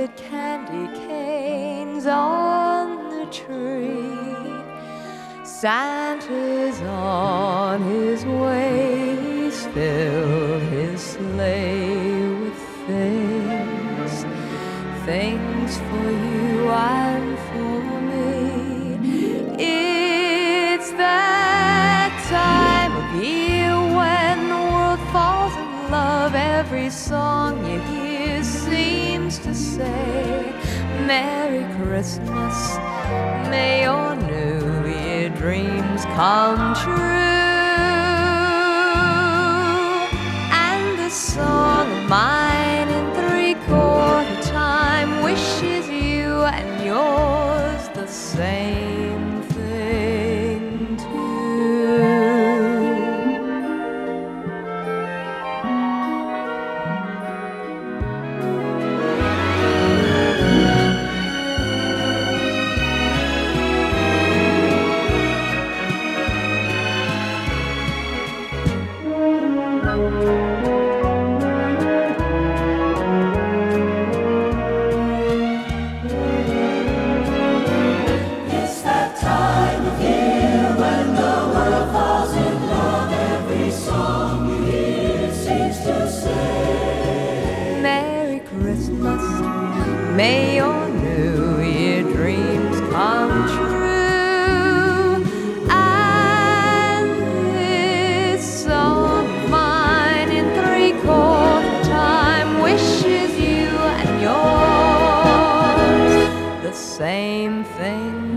red candy canes on the tree. Santa's on his way, he's filled his sleigh with things, things for you and for me. It's that time of year when the world falls in love. Every song you hear seems to say, Merry Christmas, may your New Year dreams come true. And the song of mine in three-quarter time wishes you and yours the same thing too. Merry Christmas, may your New Year dreams come true. And this song of mine in three-quarter time wishes you and yours the same thing